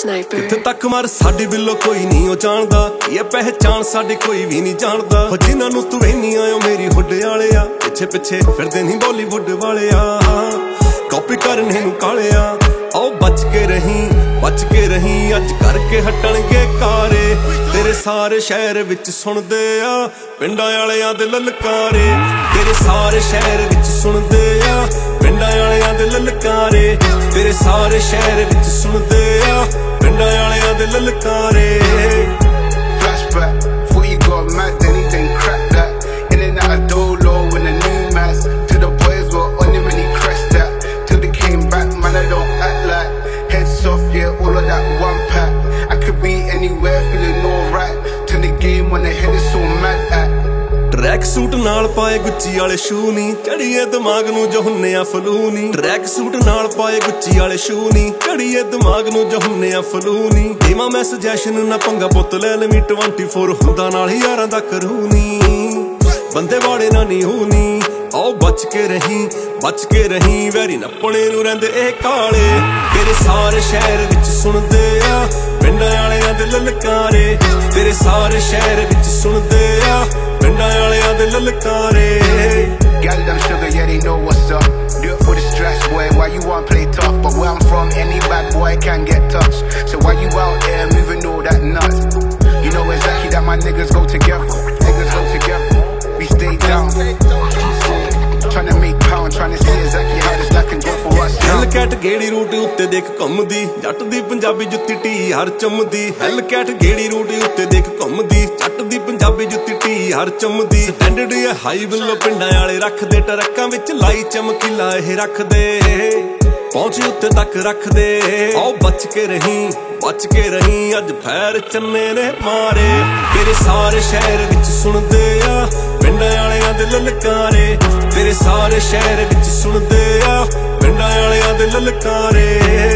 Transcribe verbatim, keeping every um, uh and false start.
Sniper ਕਿੱਥੇ ਤੱਕ ਮਰ ਸਾਡੀ ਬਿੱਲੋ ਕੋਈ ਨਹੀਂ ਉਹ ਜਾਣਦਾ, ਇਹ ਪਹਿਚਾਣ ਸਾਡੀ ਕੋਈ ਵੀ ਨਹੀਂ ਜਾਣਦਾ। ਹੋ ਜਿਨ੍ਹਾਂ ਨੂੰ ਤੂੰ ਵੇਹਨੀ ਆਇਓ ਮੇਰੀ ਹੁੱਡ ਵਾਲਿਆ, ਪਿੱਛੇ ਪਿੱਛੇ ਫਿਰਦੇ ਨਹੀਂ ਬਾਲੀਵੁੱਡ ਵਾਲਿਆ, ਕਾਪੀ ਕਰਨੇ ਨੂੰ ਕਾਲਿਆ। ਆਓ ਬਚ ਕੇ ਰਹੀਂ ਬਚ ਕੇ ਰਹੀਂ, ਅੱਜ ਕਰਕੇ ਹਟਣਗੇ ਕਾਰੇ। ਤੇਰੇ ਸਾਰੇ ਸ਼ਹਿਰ ਵਿੱਚ ਸੁਣਦੇ ਆ ਪਿੰਡਾਂ ਵਾਲਿਆਂ ਦੇ ਲਲਕਾਰੇ, ਤੇਰੇ ਸਾਰੇ ਸ਼ਹਿਰ ਵਿੱਚ ਸੁਣਦੇ ਆ ਪਿੰਡਾਂ ਵਾਲਿਆਂ ਦੇ ਲਲਕਾਰੇ, ਤੇਰੇ ਸਾਰੇ ਸ਼ਹਿਰ ਵਿੱਚ ਸੁਣਦੇ ਆ ਪਿੰਡਾਂ ਵਾਲਿਆਂ ਦੇ ਲਲਕਾਰੇ। Flashback, before you got mad, anything crack that. In and out of Dolo when the new mass. To the boys were on him and he crashed that. Till they came back, man, I don't act like. Heads off, yeah, all of that one pack. I could be anywhere feeling alright. Turn the game when the head is so mad at. Tracksuit ਨਾਲ ਪਾਏ ਗੁੱਚੀ ਵਾਲੇ shoe ਨੀ, ਚੜੀਏ ਦਿਮਾਗ ਨੂੰ ਜੋ ਹੁੰਨੇ ਆ flu ਨੀ। ਟਰੈਕ ਸੂਟ ਨਾਲ ਪਾਏ ਗੁੱਚੀ ਵਾਲੇ ਸ਼ੂ ਨੀ, ਚੜੀਏ ਦਿਮਾਗ ਨੂੰ ਜੋ ਹੁੰਨੇ ਆ ਫਲੂ ਨੀ। ਦੇਵਾਂ ਮੈਂ ਸੁਜੈਸ਼ਨ ਨਾ ਪੰਗਾ ਪੁੱਤ ਲੈ ਲਵੀਂ ਚੌਵੀ ਹੁੰਦਾ ਨਾਲ ਯਾਰਾਂ ਦਾ ਕਰੂ ਨੀ, ਬੰਦੇ ਵਾਲੇ ਨਾ ਨੀ ਹੋ ਨੀ। ਆਓ ਬਚ ਕੇ ਰਹੀਂ ਬਚ ਕੇ ਰਹੀਂ, ਵੈਰੀ ਨੱਪਣੇ ਨੂੰ ਰਹਿੰਦੇ ਇਹ ਕਾਲੇ। ਤੇਰੇ ਸਾਰੇ ਸ਼ਹਿਰ ਵਿੱਚ ਸੁਣਦੇ ਆ ਪਿੰਡਾਂ ਵਾਲਿਆਂ ਦੇ ਲਲਕਾਰੇ, ਤੇਰੇ ਸਾਰੇ ਸ਼ਹਿਰ ਵਿੱਚ ਸੁਣਦੇ ਆ ਪਿੰਡਾਂ ਵਾਲਿਆਂ ਦੇ ਲਲਕਾਰੇ। Gal them sugar, yeah, they know what's up. Do it for the stress, boy, why you want play tough? But where I'm from, any bad boy can get touched. So why you out there moving all that nuts? You know exactly that my niggas go together. Niggas go together, we stay down. Tryna make pound, tryna see exactly how this life can go for us. Hellcat ਗੇੜੀ route ਉੱਤੇ ਦੇਖ ਘੁੰਮਦੀ, ਜੱਟ ਦੀ ਪੰਜਾਬੀ ਜੁੱਤੀ ਟੀ ਹਰ ਚੁੰਮਦੀ। ਹੈਲ ਕੈਟ ਗੇੜੀ ਰੂਟ ਉੱਤੇ ਦੇਖ ਘੁੰਮਦੀ, ਜੱਟ ਦੀ ਪੰਜਾਬੀ ਜੁੱਤੀ ਟੀ ਹਰ ਚੁੰਮਦੀ। ਸਟੈਂਡਰਡ ਇਹ ਹਾਈ ਬਿੱਲੋ ਪਿੰਡਾਂ ਵਾਲੇ ਰੱਖਦੇ, ਟਰੱਕਾਂ ਵਿੱਚ ਲਾਈ ਚਮਕੀਲਾ ਇਹ ਰੱਖਦੇ, ਪਹੁੰਚ ਉੱਤੇ ਤੱਕ ਰੱਖਦੇ। ਆਓ ਬਚ ਕੇ ਰਹੀਂ ਬਚ ਕੇ ਰਹੀਂ, ਅੱਜ ਫੈਰ ਚੰਨੇ ਨੇ ਮਾਰੇ। ਤੇਰੇ ਸਾਰੇ ਸ਼ਹਿਰ ਵਿੱਚ ਸੁਣਦੇ ਆ ਪਿੰਡਾਂ ਵਾਲਿਆਂ ਦੇ ਲਲਕਾਰੇ, ਤੇਰੇ ਸਾਰੇ ਸ਼ਹਿਰ ਵਿੱਚ ਸੁਣਦੇ ਆ ਪਿੰਡਾਂ ਵਾਲਿਆਂ ਦੇ ਲਲਕਾਰੇ।